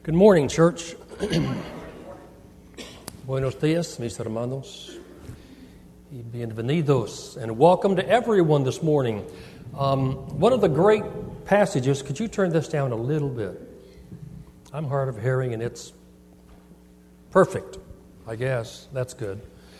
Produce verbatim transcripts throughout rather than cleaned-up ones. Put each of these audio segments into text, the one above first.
Good morning, church. Buenos días, mis hermanos. Y bienvenidos. And welcome to everyone this morning. Um, one of the great passages, could you turn this down a little bit? I'm hard of hearing and it's perfect, I guess. That's good.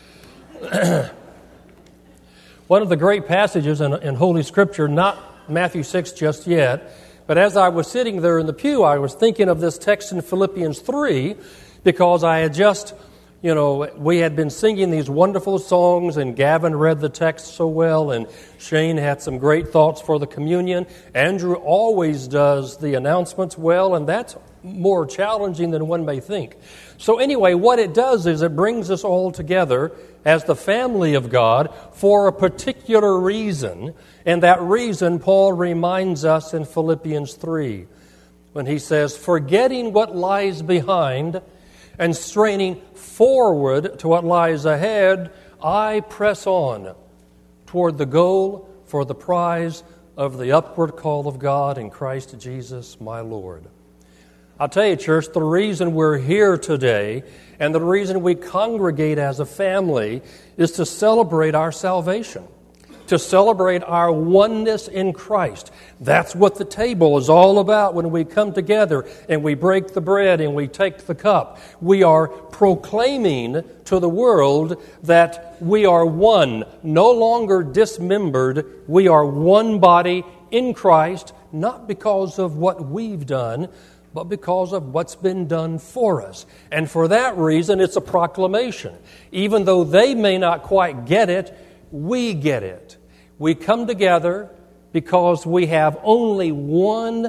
One of the great passages in, in Holy Scripture, not Matthew six just yet, but as I was sitting there in the pew, I was thinking of this text in Philippians three, because I had just, you know, we had been singing these wonderful songs, and Gavin read the text so well, and Shane had some great thoughts for the communion. Andrew always does the announcements well, and that's more challenging than one may think. So anyway, what it does is it brings us all together as the family of God for a particular reason, and that reason Paul reminds us in Philippians three when he says, forgetting what lies behind and straining forward to what lies ahead, I press on toward the goal for the prize of the upward call of God in Christ Jesus my Lord. I'll tell you, church, the reason we're here today and the reason we congregate as a family is to celebrate our salvation, to celebrate our oneness in Christ. That's what the table is all about when we come together and we break the bread and we take the cup. We are proclaiming to the world that we are one, no longer dismembered. We are one body in Christ, not because of what we've done, but because of what's been done for us. And for that reason, it's a proclamation. Even though they may not quite get it, we get it. We come together because we have only one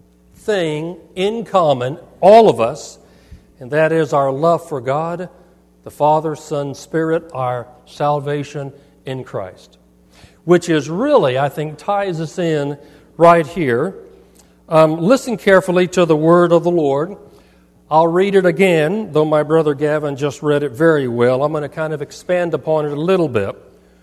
thing in common, all of us, and that is our love for God, the Father, Son, Spirit, our salvation in Christ. Which is really, I think, ties us in right here. Um, listen carefully to the word of the Lord. I'll read it again, though my brother Gavin just read it very well. I'm going to kind of expand upon it a little bit.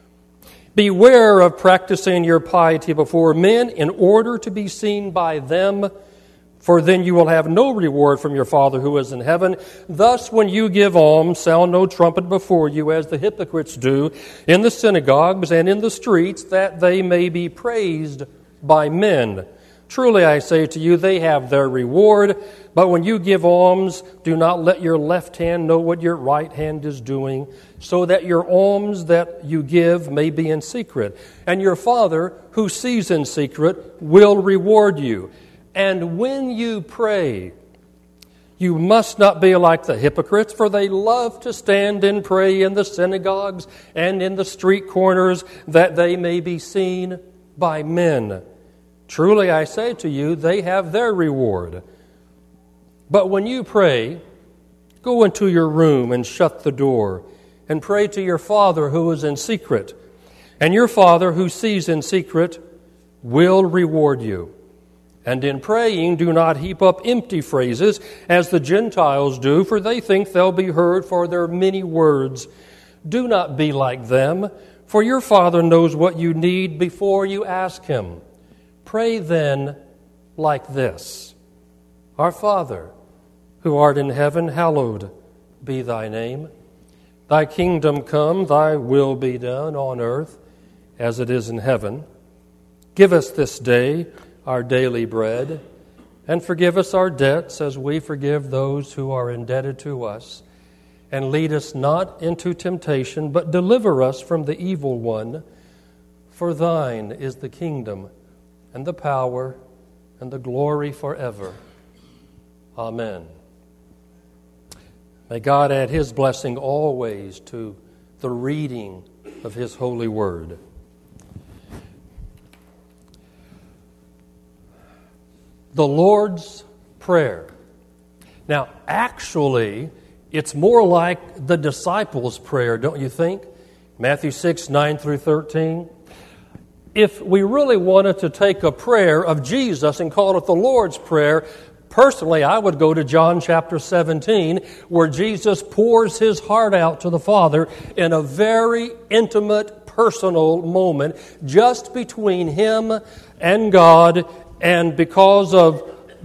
Beware of practicing your piety before men in order to be seen by them, for then you will have no reward from your Father who is in heaven. Thus, when you give alms, sound no trumpet before you, as the hypocrites do in the synagogues and in the streets, that they may be praised by men. Truly, I say to you, they have their reward. But when you give alms, do not let your left hand know what your right hand is doing, so that your alms that you give may be in secret. And your Father, who sees in secret, will reward you. And when you pray, you must not be like the hypocrites, for they love to stand and pray in the synagogues and in the street corners, that they may be seen by men. Truly, I say to you, they have their reward. But when you pray, go into your room and shut the door, and pray to your Father who is in secret. And your Father who sees in secret will reward you. And in praying, do not heap up empty phrases, as the Gentiles do, for they think they'll be heard for their many words. Do not be like them, for your Father knows what you need before you ask Him. Pray then like this: Our Father, who art in heaven, hallowed be thy name. Thy kingdom come, thy will be done on earth as it is in heaven. Give us this day our daily bread, and forgive us our debts as we forgive those who are indebted to us. And lead us not into temptation, but deliver us from the evil one. For thine is the kingdom, and the power, and the glory forever. Amen. May God add His blessing always to the reading of His holy word. The Lord's Prayer. Now, actually, it's more like the disciples' prayer, don't you think? Matthew six, nine through thirteen. If we really wanted to take a prayer of Jesus and call it the Lord's Prayer, personally, I would go to John chapter seventeen, where Jesus pours His heart out to the Father in a very intimate, personal moment, just between Him and God. And because of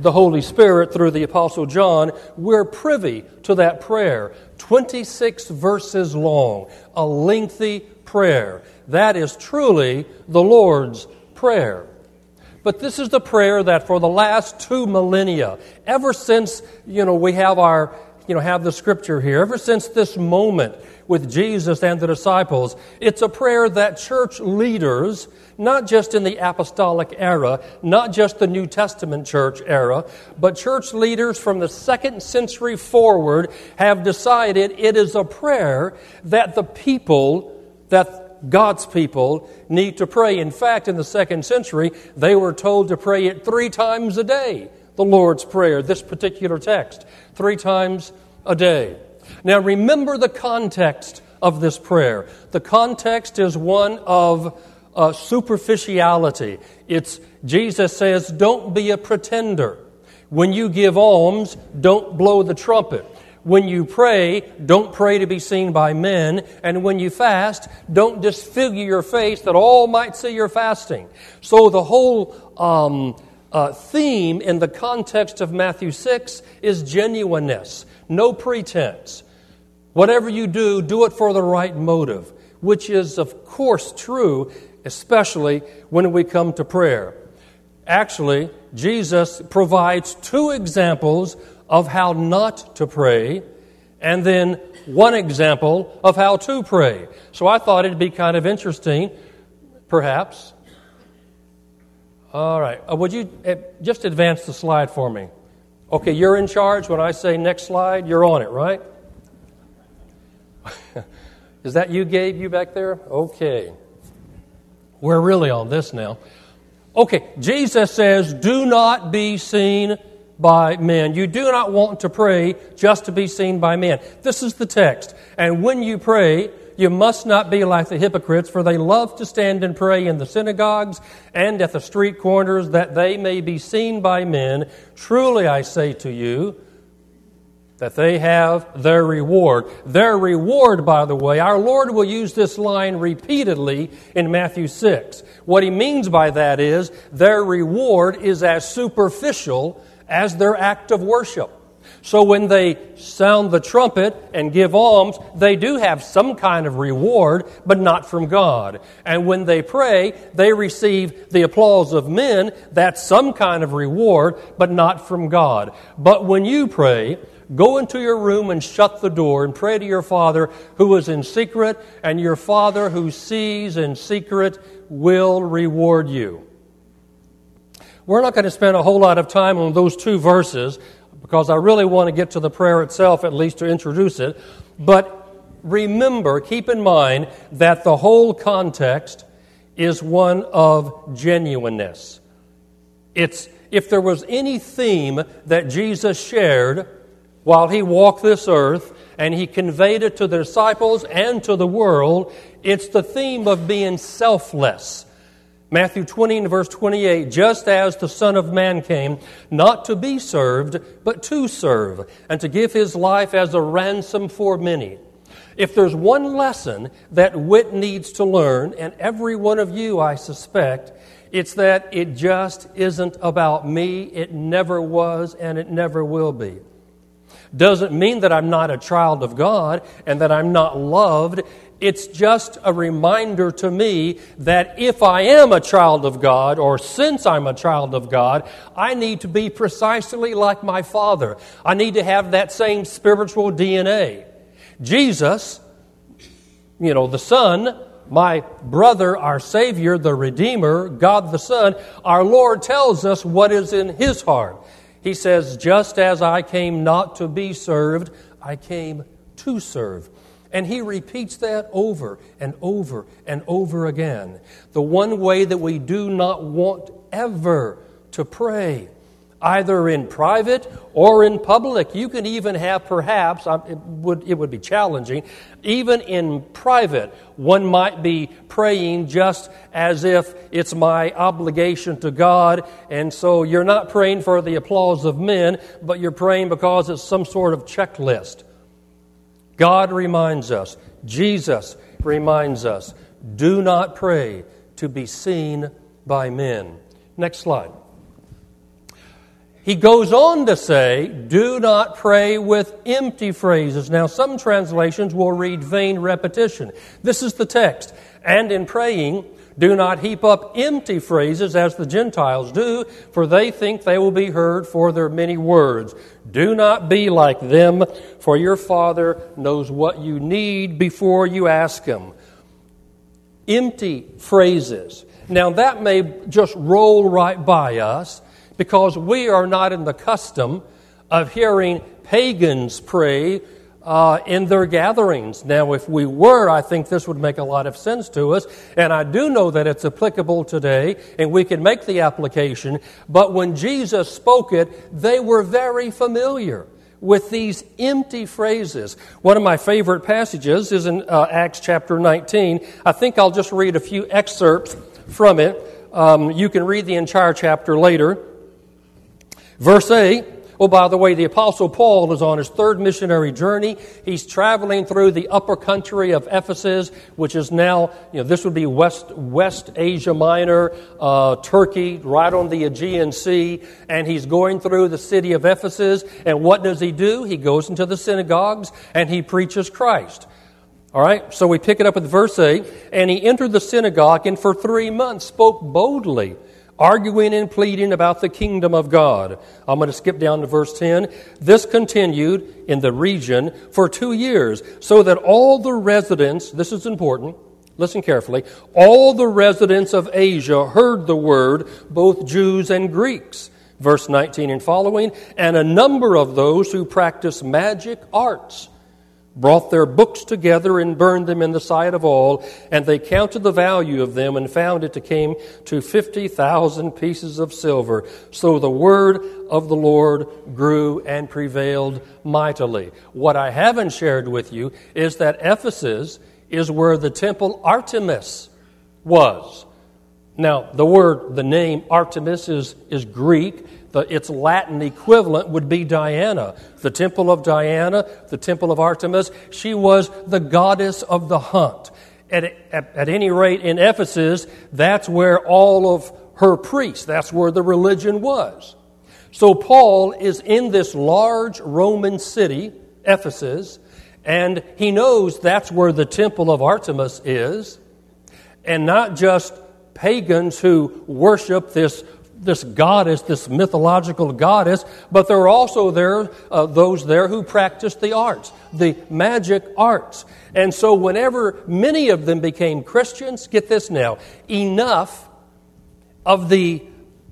the Holy Spirit through the Apostle John, we're privy to that prayer. twenty-six verses long, a lengthy prayer. That is truly the Lord's Prayer. But this is the prayer that for the last two millennia, ever since, you know, we have our, you know, have the Scripture here, ever since this moment with Jesus and the disciples, it's a prayer that church leaders, not just in the apostolic era, not just the New Testament church era, but church leaders from the second century forward have decided it is a prayer that the people, that God's people need to pray. In fact, in the second century, they were told to pray it three times a day, the Lord's Prayer, this particular text, three times a day. Now, remember the context of this prayer. The context is one of uh, superficiality. It's, Jesus says, don't be a pretender. When you give alms, don't blow the trumpet. When you pray, don't pray to be seen by men. And when you fast, don't disfigure your face that all might see your fasting. So the whole um, uh, theme in the context of Matthew six is genuineness, no pretense. Whatever you do, do it for the right motive, which is, of course, true, especially when we come to prayer. Actually, Jesus provides two examples of how not to pray, and then one example of how to pray. So I thought it'd be kind of interesting, perhaps. All right. Uh, would you uh, just advance the slide for me? Okay, you're in charge. When I say next slide, you're on it, right? Is that you, Gabe, you back there? Okay. We're really on this now. Okay, Jesus says, do not be seen by men. You do not want to pray just to be seen by men. This is the text. And when you pray, you must not be like the hypocrites, for they love to stand and pray in the synagogues and at the street corners, that they may be seen by men. Truly I say to you, that they have their reward. Their reward, by the way, our Lord will use this line repeatedly in Matthew six. What He means by that is their reward is as superficial as their act of worship. So when they sound the trumpet and give alms, they do have some kind of reward, but not from God. And when they pray, they receive the applause of men. That's some kind of reward, but not from God. But when you pray, go into your room and shut the door and pray to your Father who is in secret, and your Father who sees in secret will reward you. We're not going to spend a whole lot of time on those two verses because I really want to get to the prayer itself, at least to introduce it. But remember, keep in mind that the whole context is one of genuineness. It's, if there was any theme that Jesus shared while He walked this earth and He conveyed it to the disciples and to the world, it's the theme of being selfless. Matthew twenty and verse twenty-eight, just as the Son of Man came, not to be served, but to serve, and to give His life as a ransom for many. If there's one lesson that wit needs to learn, and every one of you, I suspect, it's that it just isn't about me. It never was, and it never will be. Doesn't mean that I'm not a child of God and that I'm not loved. It's just a reminder to me that if I am a child of God, or since I'm a child of God, I need to be precisely like my Father. I need to have that same spiritual D N A. Jesus, you know, the Son, my brother, our Savior, the Redeemer, God the Son, our Lord tells us what is in His heart. He says, just as I came not to be served, I came to serve. And He repeats that over and over and over again. The one way that we do not want ever to pray, either in private or in public. You can even have, perhaps, it would, it would be challenging, even in private, one might be praying just as if it's my obligation to God, and so you're not praying for the applause of men, but you're praying because it's some sort of checklist. God reminds us, Jesus reminds us, do not pray to be seen by men. Next slide. He goes on to say, do not pray with empty phrases. Now, some translations will read vain repetition. This is the text. And in praying, do not heap up empty phrases as the Gentiles do, for they think they will be heard for their many words. Do not be like them, for your Father knows what you need before you ask Him. Empty phrases. Now, that may just roll right by us, because we are not in the custom of hearing pagans pray uh, in their gatherings. Now, if we were, I think this would make a lot of sense to us, and I do know that it's applicable today, and we can make the application, but when Jesus spoke it, they were very familiar with these empty phrases. One of my favorite passages is in uh, Acts chapter nineteen. I think I'll just read a few excerpts from it. Um, you can read the entire chapter later. Verse eight, oh, by the way, the Apostle Paul is on his third missionary journey. He's traveling through the upper country of Ephesus, which is now, you know, this would be West West Asia Minor, uh, Turkey, right on the Aegean Sea. And he's going through the city of Ephesus. And what does he do? He goes into the synagogues and he preaches Christ. All right, so we pick it up with verse eight. And he entered the synagogue and for three months spoke boldly, arguing and pleading about the kingdom of God. I'm going to skip down to verse ten. This continued in the region for two years, so that all the residents, this is important, listen carefully, all the residents of Asia heard the word, both Jews and Greeks. Verse nineteen and following, and a number of those who practiced magic arts brought their books together and burned them in the sight of all, and they counted the value of them and found it to came to fifty thousand pieces of silver. So the word of the Lord grew and prevailed mightily. What I haven't shared with you is that Ephesus is where the temple Artemis was. Now, the word, the name Artemis is, is Greek. The, its Latin equivalent would be Diana. The temple of Diana, the temple of Artemis, she was the goddess of the hunt. At, at, at any rate, in Ephesus, that's where all of her priests, that's where the religion was. So Paul is in this large Roman city, Ephesus, and he knows that's where the temple of Artemis is, and not just pagans who worship this this goddess, this mythological goddess, but there are also there uh, those there who practice the arts, the magic arts. And so whenever many of them became Christians, get this now, enough of the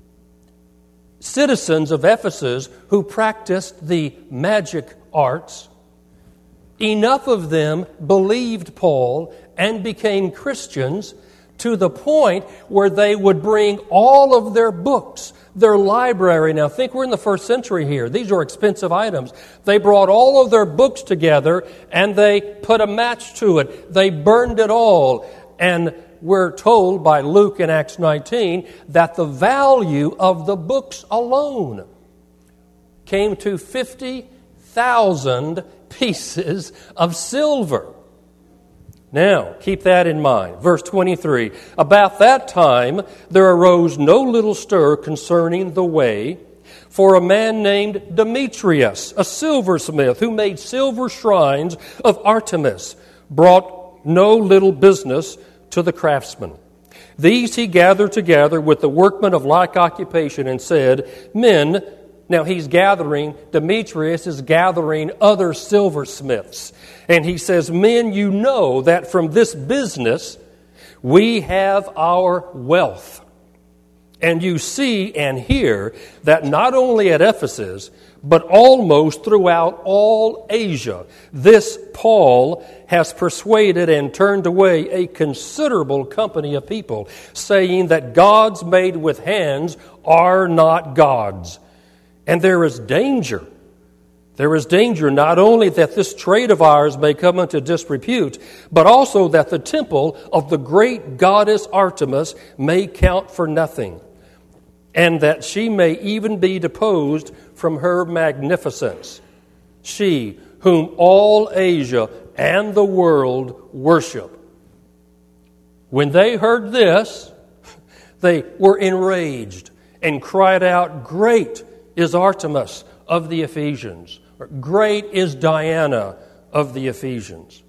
citizens of Ephesus who practiced the magic arts, enough of them believed Paul and became Christians, to the point where they would bring all of their books, their library. Now, think we're in the first century here. These are expensive items. They brought all of their books together and they put a match to it. They burned it all. And we're told by Luke in Acts nineteen that the value of the books alone came to fifty thousand pieces of silver. Now, keep that in mind. Verse twenty-three, about that time there arose no little stir concerning the way, for a man named Demetrius, a silversmith, who made silver shrines of Artemis, brought no little business to the craftsmen. These he gathered together with the workmen of like occupation and said, Men, now he's gathering, Demetrius is gathering other silversmiths. And he says, Men, you know that from this business we have our wealth. And you see and hear that not only at Ephesus, but almost throughout all Asia, this Paul has persuaded and turned away a considerable company of people, saying that gods made with hands are not gods. And there is danger. There is danger not only that this trade of ours may come into disrepute, but also that the temple of the great goddess Artemis may count for nothing, and that she may even be deposed from her magnificence, she whom all Asia and the world worship. When they heard this, they were enraged and cried out, Great is Artemis of the Ephesians. Great is Diana of the Ephesians.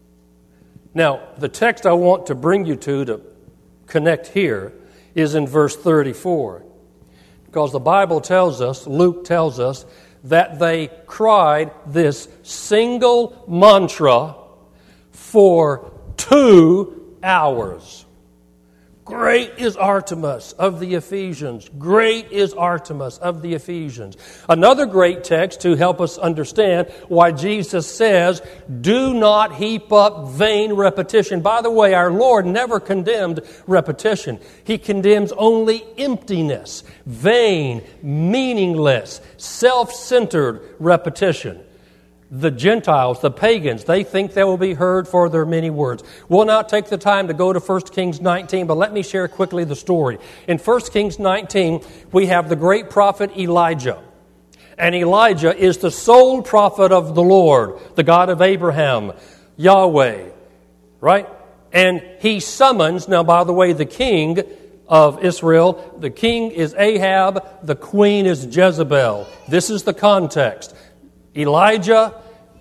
Now, the text I want to bring you to to connect here is in verse thirty-four. Because the Bible tells us, Luke tells us, that they cried this single mantra for two hours. Great is Artemis of the Ephesians. Great is Artemis of the Ephesians. Another great text to help us understand why Jesus says, do not heap up vain repetition. By the way, our Lord never condemned repetition. He condemns only emptiness, vain, meaningless, self-centered repetition. The Gentiles, the pagans, they think they will be heard for their many words. We'll not take the time to go to First Kings nineteen, but let me share quickly the story. In First Kings nineteen, we have the great prophet Elijah. And Elijah is the sole prophet of the Lord, the God of Abraham, Yahweh, right? And he summons, now by the way, the king of Israel, the king is Ahab, the queen is Jezebel. This is the context. Elijah,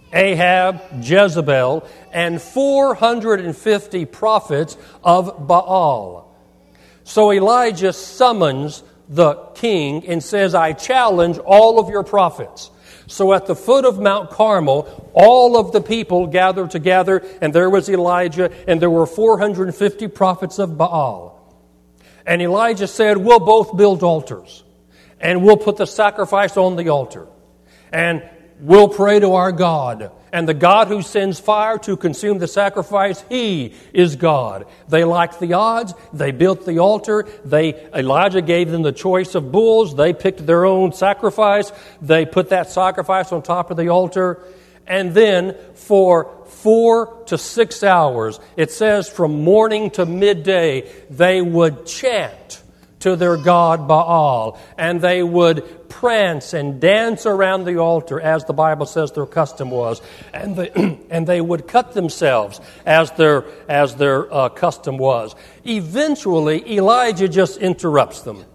Ahab, Jezebel, and four hundred fifty prophets of Baal. So Elijah summons the king and says, I challenge all of your prophets. So at the foot of Mount Carmel, all of the people gathered together, and there was Elijah, and there were four hundred fifty prophets of Baal. And Elijah said, we'll both build altars, and we'll put the sacrifice on the altar. And we'll pray to our God. And the God who sends fire to consume the sacrifice, He is God. They liked the odds. They built the altar. They Elijah gave them the choice of bulls. They picked their own sacrifice. They put that sacrifice on top of the altar. And then for four to six hours, it says from morning to midday, they would chant to their god Baal, and they would prance and dance around the altar as the Bible says their custom was, and they, and they would cut themselves as their as their uh, custom was. Eventually, Elijah just interrupts them.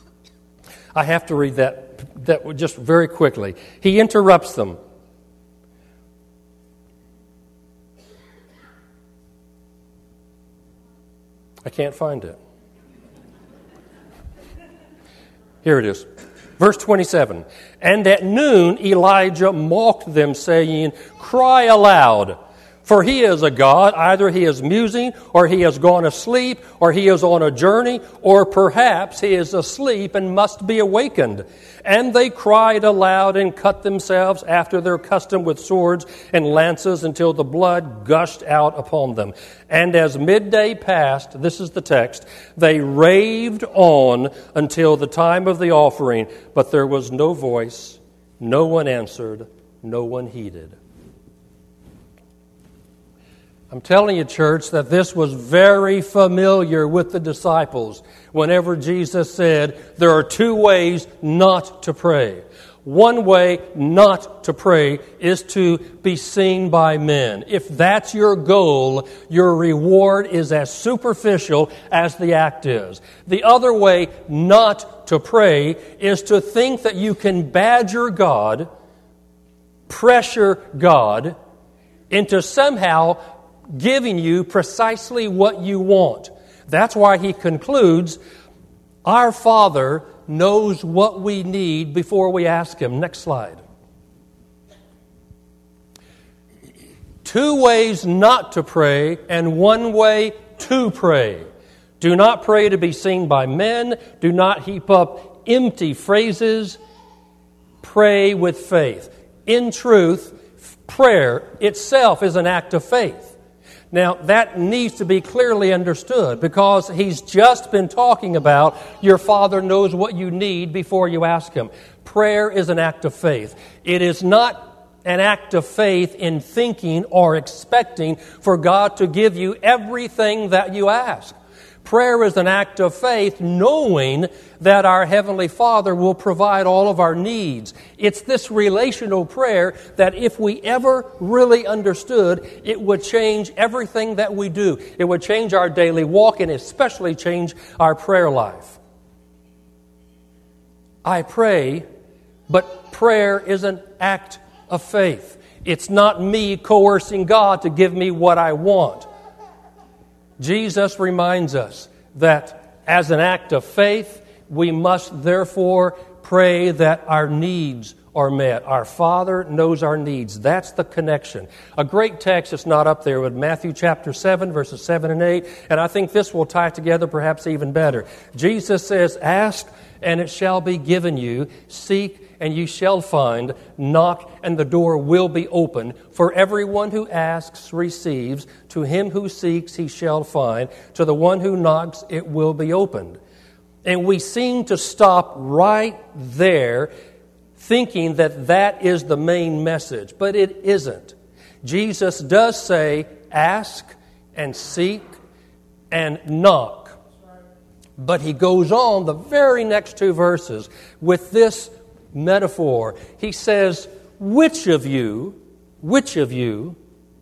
I have to read that that just very quickly. He interrupts them. I can't find it. Here it is. Verse twenty-seven. And at noon Elijah mocked them, saying, cry aloud, for he is a god. Either he is musing, or he has gone asleep, or he is on a journey, or perhaps he is asleep and must be awakened. And they cried aloud and cut themselves after their custom with swords and lances until the blood gushed out upon them. And as midday passed, this is the text, they raved on until the time of the offering, but there was no voice, no one answered, no one heeded. I'm telling you, church, that this was very familiar with the disciples whenever Jesus said there are two ways not to pray. One way not to pray is to be seen by men. If that's your goal, your reward is as superficial as the act is. The other way not to pray is to think that you can badger God, pressure God into somehow giving you precisely what you want. That's why he concludes, our Father knows what we need before we ask Him. Next slide. Two ways not to pray and one way to pray. Do not pray to be seen by men. Do not heap up empty phrases. Pray with faith. In truth, prayer itself is an act of faith. Now, that needs to be clearly understood because he's just been talking about your Father knows what you need before you ask Him. Prayer is an act of faith. It is not an act of faith in thinking or expecting for God to give you everything that you ask. Prayer is an act of faith knowing that our Heavenly Father will provide all of our needs. It's this relational prayer that if we ever really understood, it would change everything that we do. It would change our daily walk and especially change our prayer life. I pray But prayer is an act of faith. It's not me coercing God to give me what I want. Jesus reminds us that as an act of faith, we must therefore pray that our needs are met. Our Father knows our needs. That's the connection. A great text that's not up there with Matthew chapter seven, verses seven and eight, and I think this will tie together perhaps even better. Jesus says, "Ask, and it shall be given you. Seek, and you shall find. Knock, and the door will be opened. For everyone who asks receives. To him who seeks he shall find. To the one who knocks it will be opened." And we seem to stop right there, thinking that that is the main message, but it isn't. Jesus does say, ask and seek and knock. But he goes on the very next two verses with this metaphor. He says, which of you, which of you,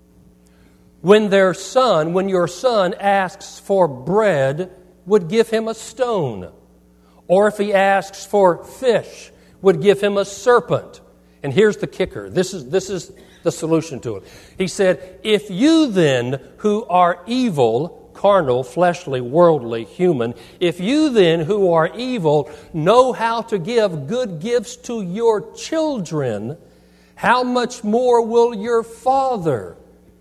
when their son, when your son asks for bread, would give him a stone? Or if he asks for fish, would give him a serpent? And here's the kicker. This is, this is the solution to it. He said, if you then, who are evil, carnal, fleshly, worldly, human, if you then, who are evil, know how to give good gifts to your children, how much more will your Father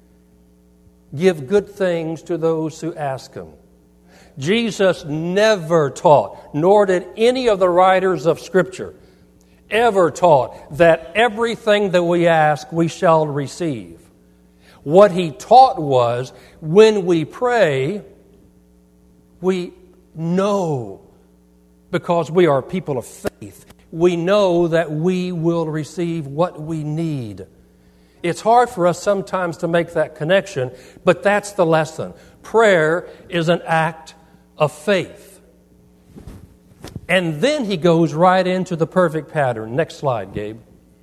give good things to those who ask him? Jesus never taught, nor did any of the writers of Scripture ever taught, that everything that we ask we shall receive. What he taught was, when we pray, we know, because we are people of faith, we know that we will receive what we need. It's hard for us sometimes to make that connection, but that's the lesson. Prayer is an act of faith. And then he goes right into the perfect pattern. Next slide, Gabe.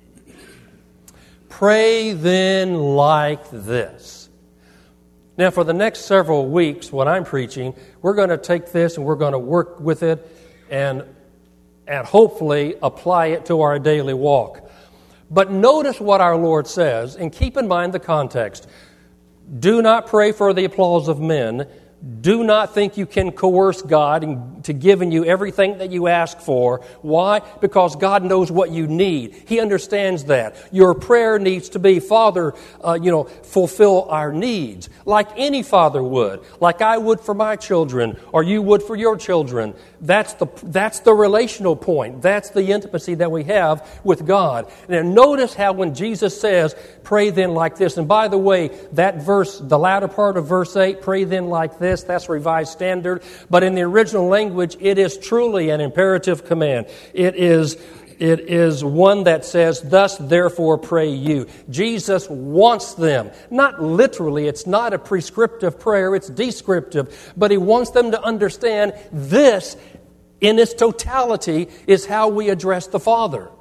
Pray then like this. Now, for the next several weeks, when I'm preaching, we're going to take this and we're going to work with it and, and hopefully apply it to our daily walk. But notice what our Lord says, and keep in mind the context. Do not pray for the applause of men. Do not think you can coerce God into giving you everything that you ask for. Why? Because God knows what you need. He understands that. Your prayer needs to be, Father, uh, you know, fulfill our needs. Like any father would. Like I would for my children, or you would for your children. That's the, that's the relational point. That's the intimacy that we have with God. And notice how when Jesus says, pray then like this. And by the way, that verse, the latter part of verse eight, pray then like this. That's Revised Standard. But in the original language, it is truly an imperative command. It is, it is one that says, thus therefore pray you. Jesus wants them. Not literally, it's not a prescriptive prayer, it's descriptive. But he wants them to understand this, in its totality, is how we address the Father.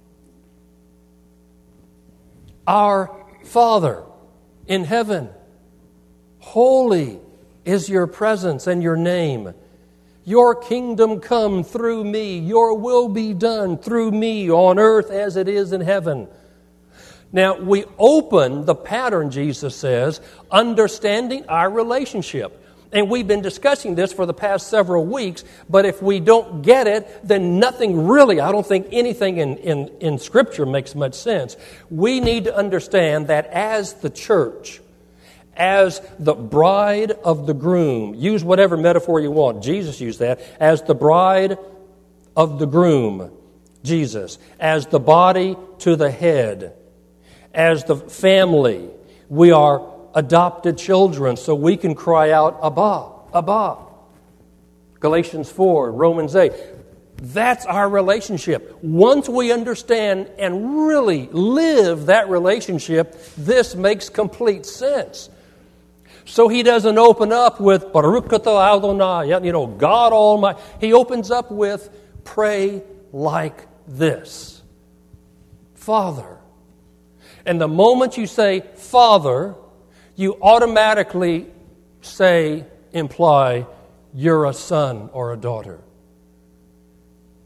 Our Father in heaven, holy is your presence and your name. Your kingdom come through me. Your will be done through me on earth as it is in heaven. Now, we open the pattern, Jesus says, understanding our relationship. And we've been discussing this for the past several weeks, but if we don't get it, then nothing really, I don't think anything in, in, in Scripture makes much sense. We need to understand that as the church, as the bride of the groom, use whatever metaphor you want. Jesus used that. As the bride of the groom, Jesus. As the body to the head. As the family, we are adopted children, so we can cry out, Abba, Abba. Galatians four, Romans eight. That's our relationship. Once we understand and really live that relationship, this makes complete sense. So he doesn't open up with Baruch atah Adonai, you know, God Almighty. He opens up with pray like this. Father. And the moment you say Father, you automatically say, imply, you're a son or a daughter.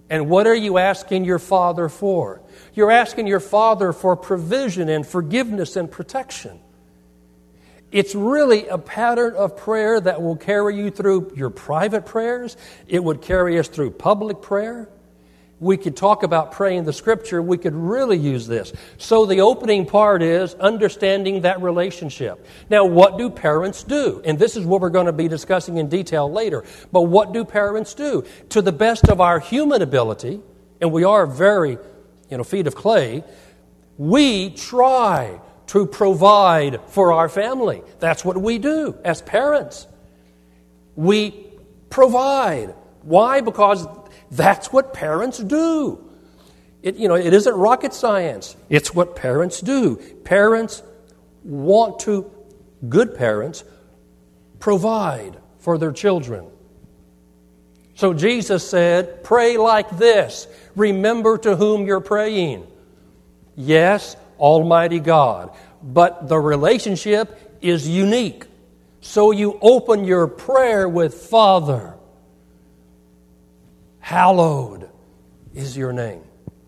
And what are you asking your Father for? You're asking your Father for provision and forgiveness and protection. It's really a pattern of prayer that will carry you through your private prayers. It would carry us through public prayer. We could talk about praying the Scripture. We could really use this. So the opening part is understanding that relationship. Now, what do parents do? And this is what we're going to be discussing in detail later. But what do parents do? To the best of our human ability, and we are very, you know, feet of clay, we try to provide for our family. That's what we do as parents. We provide. Why? Because that's what parents do. It, you know, it isn't rocket science. It's what parents do. Parents want to, good parents, provide for their children. So Jesus said, pray like this. Remember to whom you're praying. Yes, Almighty God. But the relationship is unique. So you open your prayer with Father. Hallowed is your name.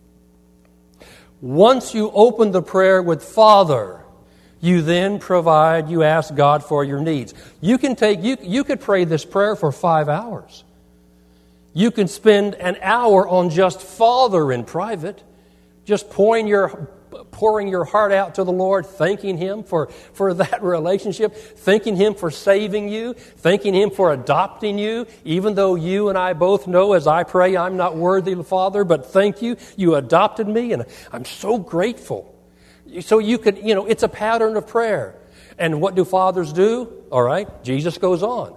Once you open the prayer with Father, you then provide, you ask God for your needs. You can take, you, you could pray this prayer for five hours. You can spend an hour on just Father in private, just pouring your pouring your heart out to the Lord, thanking Him for, for that relationship, thanking Him for saving you, thanking Him for adopting you, even though you and I both know as I pray I'm not worthy, Father, but thank you, you adopted me, and I'm so grateful. So you could, you know, it's a pattern of prayer. And what do fathers do? All right, Jesus goes on.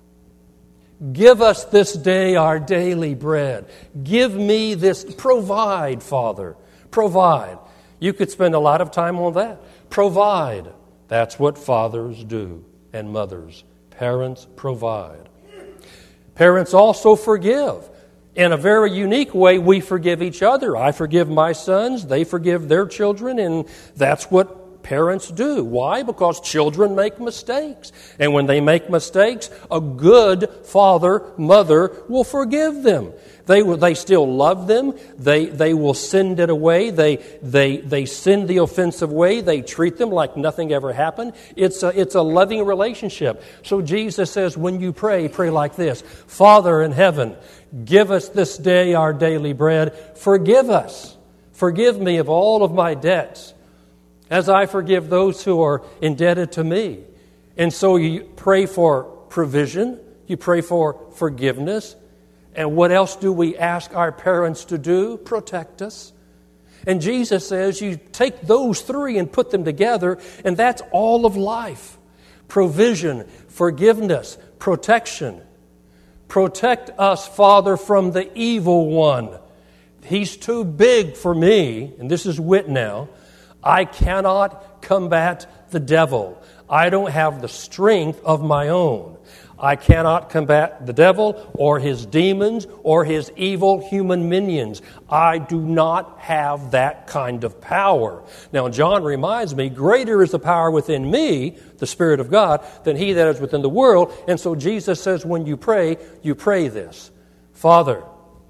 Give us this day our daily bread. Give me this, provide, Father, provide. You could spend a lot of time on that. Provide. That's what fathers do and mothers. Parents provide. Parents also forgive. In a very unique way, we forgive each other. I forgive my sons. They forgive their children. And that's what parents do. Why? Because children make mistakes. And when they make mistakes, a good father, mother will forgive them. They will, they still love them. They they will send it away. They they they send the offensive way. They treat them like nothing ever happened. It's a, it's a loving relationship. So Jesus says, when you pray, pray like this. Father in heaven, give us this day our daily bread. Forgive us. Forgive me of all of my debts, as I forgive those who are indebted to me. And so you pray for provision. You pray for forgiveness. And what else do we ask our parents to do? Protect us. And Jesus says you take those three and put them together, and that's all of life. Provision, forgiveness, protection. Protect us, Father, from the evil one. He's too big for me, and this is wit now. I cannot combat the devil. I don't have the strength of my own. I cannot combat the devil or his demons or his evil human minions. I do not have that kind of power. Now, John reminds me, greater is the power within me, the Spirit of God, than he that is within the world. And so Jesus says, when you pray, you pray this. Father,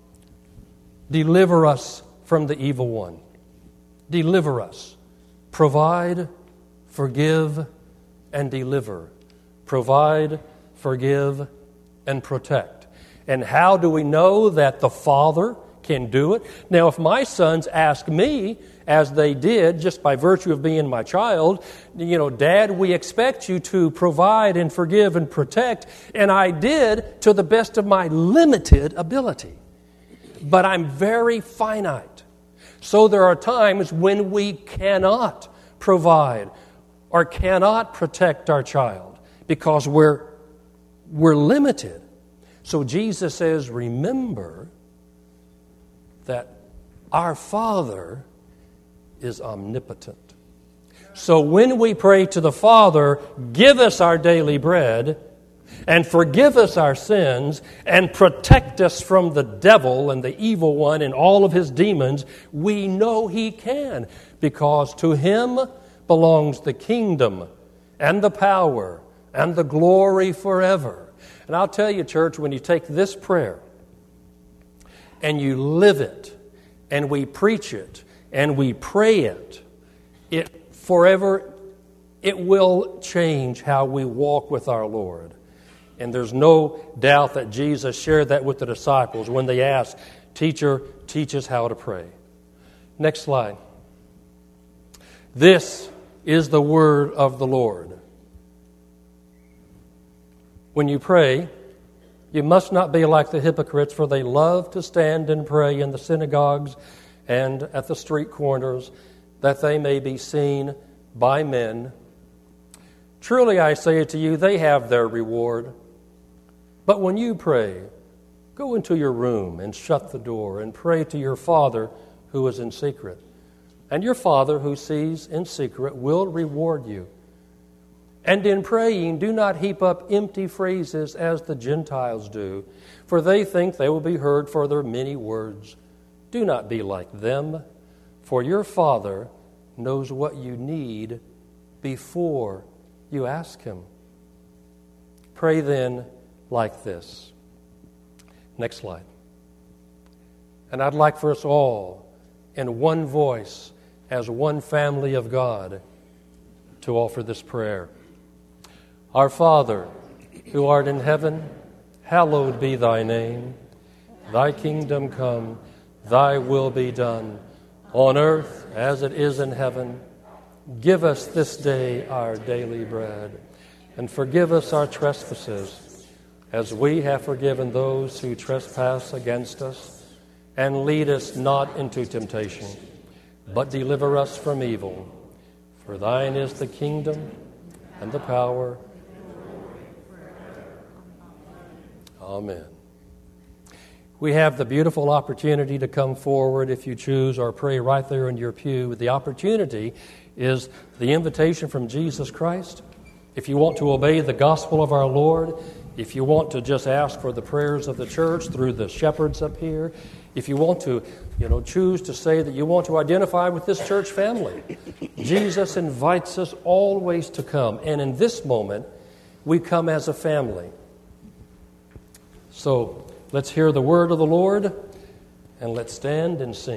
deliver us from the evil one. Deliver us. Provide, forgive, and deliver. Provide, forgive, and protect. And how do we know that the Father can do it? Now, if my sons ask me, as they did, just by virtue of being my child, you know, Dad, we expect you to provide and forgive and protect, and I did to the best of my limited ability. But I'm very finite. So there are times when we cannot provide or cannot protect our child because we're we're limited. So Jesus says, remember that our Father is omnipotent. So when we pray to the Father, give us our daily bread and forgive us our sins and protect us from the devil and the evil one and all of his demons, we know he can, because to him belongs the kingdom and the power and the glory forever. And I'll tell you, church, when you take this prayer and you live it, and we preach it, and we pray it, it forever, it will change how we walk with our Lord. And there's no doubt that Jesus shared that with the disciples when they asked, "Teacher, teach us how to pray." Next slide. This is the word of the Lord. When you pray, you must not be like the hypocrites, for they love to stand and pray in the synagogues and at the street corners, that they may be seen by men. Truly I say to you, they have their reward. But when you pray, go into your room and shut the door and pray to your Father who is in secret. And your Father who sees in secret will reward you. And in praying, do not heap up empty phrases as the Gentiles do, for they think they will be heard for their many words. Do not be like them, for your Father knows what you need before you ask Him. Pray then like this. Next slide. And I'd like for us all, in one voice, as one family of God, to offer this prayer. Our Father, who art in heaven, hallowed be thy name. Thy kingdom come, thy will be done, on earth as it is in heaven. Give us this day our daily bread, and forgive us our trespasses, as we have forgiven those who trespass against us. And lead us not into temptation, but deliver us from evil. For thine is the kingdom and the power. Amen. We have the beautiful opportunity to come forward if you choose, or pray right there in your pew. The opportunity is the invitation from Jesus Christ. If you want to obey the gospel of our Lord, if you want to just ask for the prayers of the church through the shepherds up here, if you want to, you know, choose to say that you want to identify with this church family, Jesus invites us always to come. And in this moment, we come as a family. So let's hear the word of the Lord, and let's stand and sing.